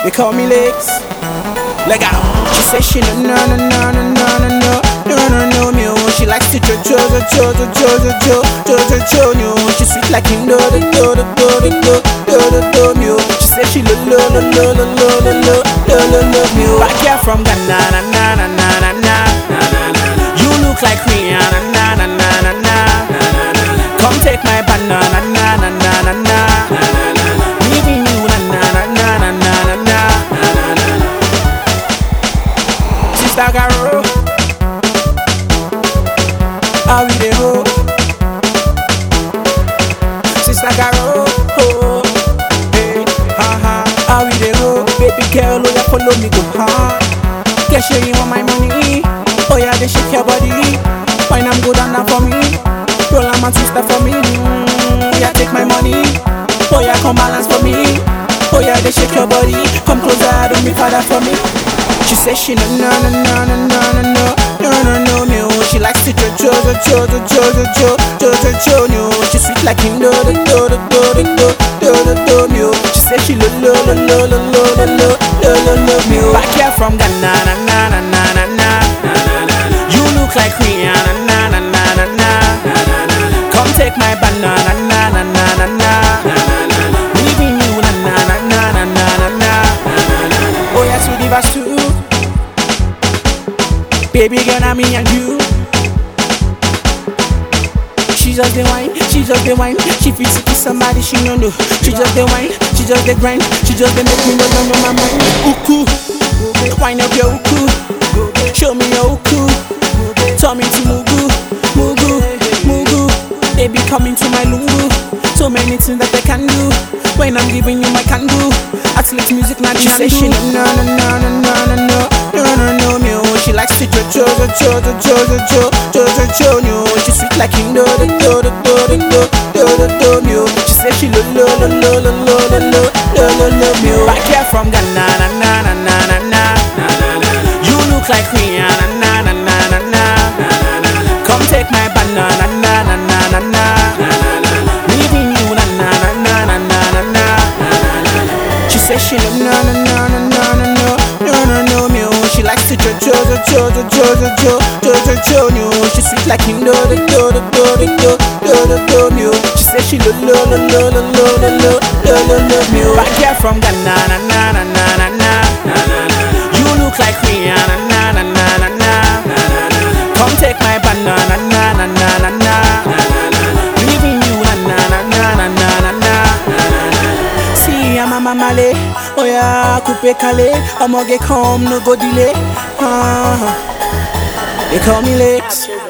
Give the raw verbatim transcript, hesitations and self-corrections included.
They call me Legs. Leg out. She says she no no no no no no no no no no no no. She likes to jo jo jo jo jo jo jo jo jo jo no. She sweet like him do do do do do do do do do no. She says she lo lo lo lo lo lo lo lo lo lo lo no. Back here from Ghana na na na na na na. You look like Rihanna na na na na na. Come take my banana na na na na na. Leaving you na na na na na na na. Sister Garo, how we dey go? Sister Garo, oh, hey, ha ha, how we dey go? Baby girl, oh yeah, follow me go, ha. Get sure you want my money, oh yeah, they shake your body. Wine am go down now for me, roll am and twist for me. Mm, oh yeah, take my money, oh yeah, come balance for me. Oh yeah, they shake your body, come closer, don't be farther for me. She says she no no no no no no no no no no no no. She likes to jo jo jo jo jo jo jo jo jo jo no. She sweet like him do do do do do do do do do no. She says she lo lo lo lo lo lo lo lo lo lo lo no. Back here from Ghana na na na na na na. You look like Rihanna na na na na na. Come take my banana na na na na na. Leaving you na na na na na na na. Oh yeah, to the verse two. Baby girl, I'm me and you. She just the wine, she just the wine. She feels to kiss somebody she no know. She just the wine, she just the grind. She just the make me know down on my mind. Uku, wine up your uku. Show me your uku. Tell me to mugu, mugu, mugu. Baby coming to my lungu. So many things that I can do. When I'm giving you my can do. Athlete music, not she say she no no no no no no no no no no no. She likes to jo jo jo jo jo jo jo jo jo jo no. She sweet like him do do do do do do do do do no. She says she lo lo lo lo lo lo lo lo lo lo lo no. Back here from Ghana na na na na na na. You look like Rihanna na na na na na. Come take my banana na na na na na. Leaving you na na na na na na na. She says she no no no no no no no no no no no. She likes to jo jo jo jo jo jo jo jo jo jo no. She sweet like him do do do do do do do do do no. She says she lo lo lo lo lo lo lo lo lo lo lo no. Back here from Ghana na na na na na na. You look like Rihanna na na na na na. Come take my banana na na na na na. Leaving you na na na na na na na. See I'm a mamale, oh yeah, coupe calé. I'm gonna get come, no go delay. Uh, they call me Legs.